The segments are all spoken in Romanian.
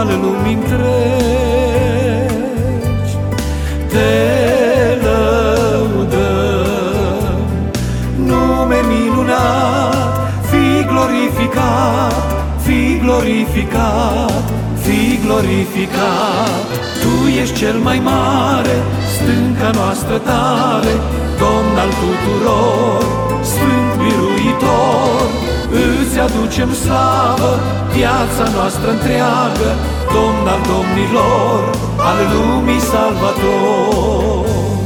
al lumii întregi. Te lăudăm, nume minunat, fi glorificat, fi glorificat, fi glorificat. Tu ești cel mai mare, stânca noastră tare, Domn al tuturor, Sfânt Biruitor. Îți aducem slavă, viața noastră întreagă, Domn al domnilor, al lumii Salvator.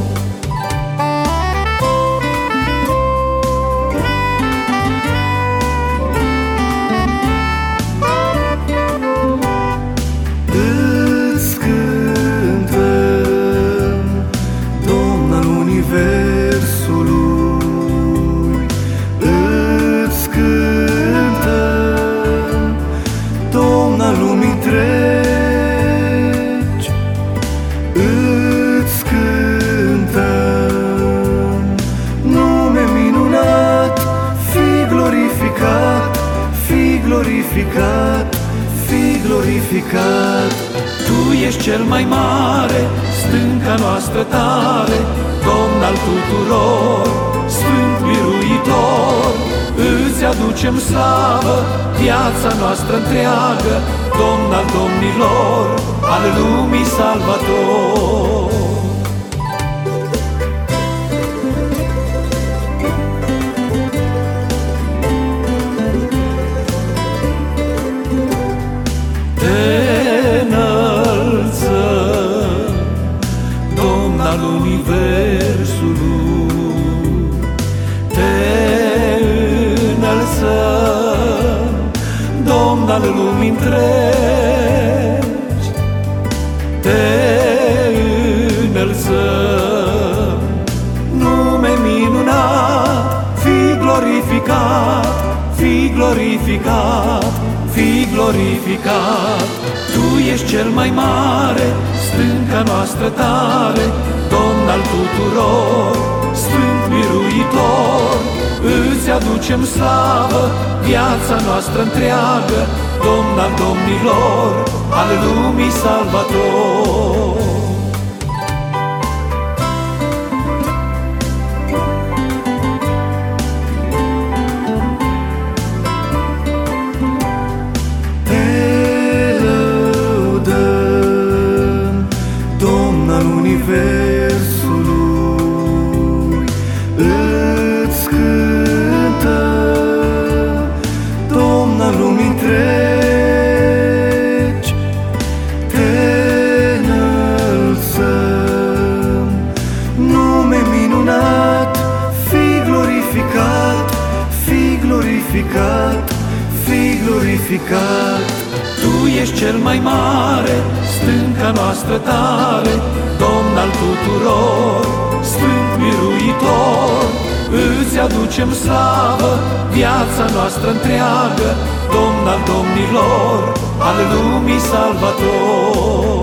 Îți cântăm, Domn al universului, îți cântăm, Domn al lumii întregi, îți cântăm, nume minunat, fi glorificat, fi glorificat, fi glorificat. Tu ești cel mai mare, stânca noastră tare, Domn al tuturor, Sfânt Biruitor. Îți aducem slavă, viața noastră întreagă, Domn al domnilor, al lumii Salvator. Al universului, te înălțăm, Domn al lumii întregi, te înălțăm, nume minunat, fi glorificat, fi glorificat, fi glorificat. Tu ești cel mai mare, stânca noastră tare, Domn al tuturor, Sfânt Biruitor. Îți aducem slavă, viața noastră întreagă, Domn al domnilor, al lumii Salvator. Universului, îți cântăm, Domn al lumii întregi, te înălțăm, nume minunat, fi glorificat, fi glorificat, fi glorificat. Tu ești cel mai mare, stânca noastră tare, Domn al tuturor, Sfânt Biruitor. Îți aducem slavă, viața noastră întreagă, Domn al domnilor, al lumii Salvator.